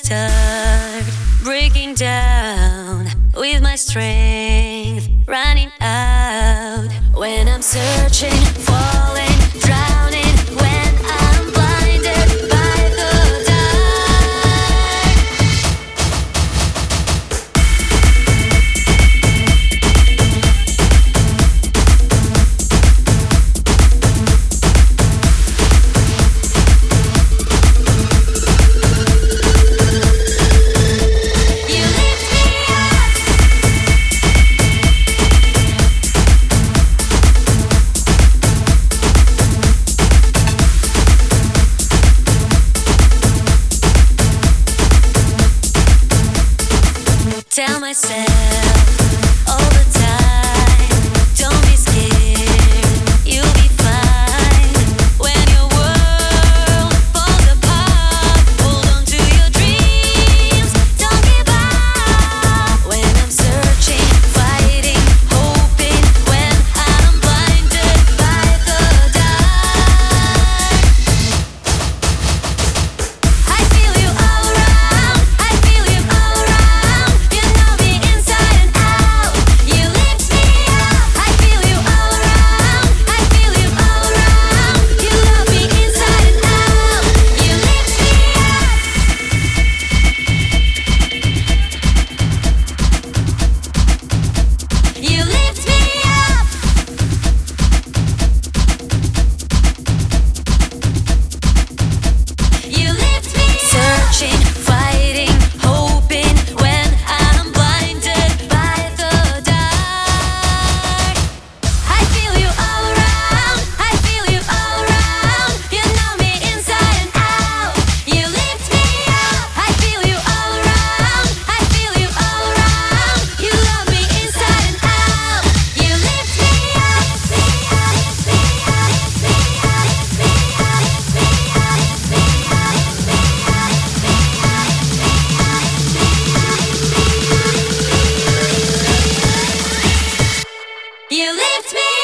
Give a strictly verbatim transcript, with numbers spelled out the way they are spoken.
start breaking down with my strength running out. When I'm searching, falling, drowning, when I'm blinded by the dark. Tell myself all the time, don't be scared, you'll be fine. When your world falls apart, hold on to your dreams, don't give up. When I'm searching, fighting, hoping, when I'm blinded by the dark. I feel you all around, I feel you all around. You know me inside and out. You lift me up. I feel you all around. I feel you all around. You love me inside and out. You lift me up. You lift me up. You lift me up. Searching, fighting, hoping, when I'm blinded by the dark. I feel you all around. I feel you all around. You know me inside and out. You lift me up. I feel you all around. I feel you all around. You love me inside and out. You lift me up. You lift me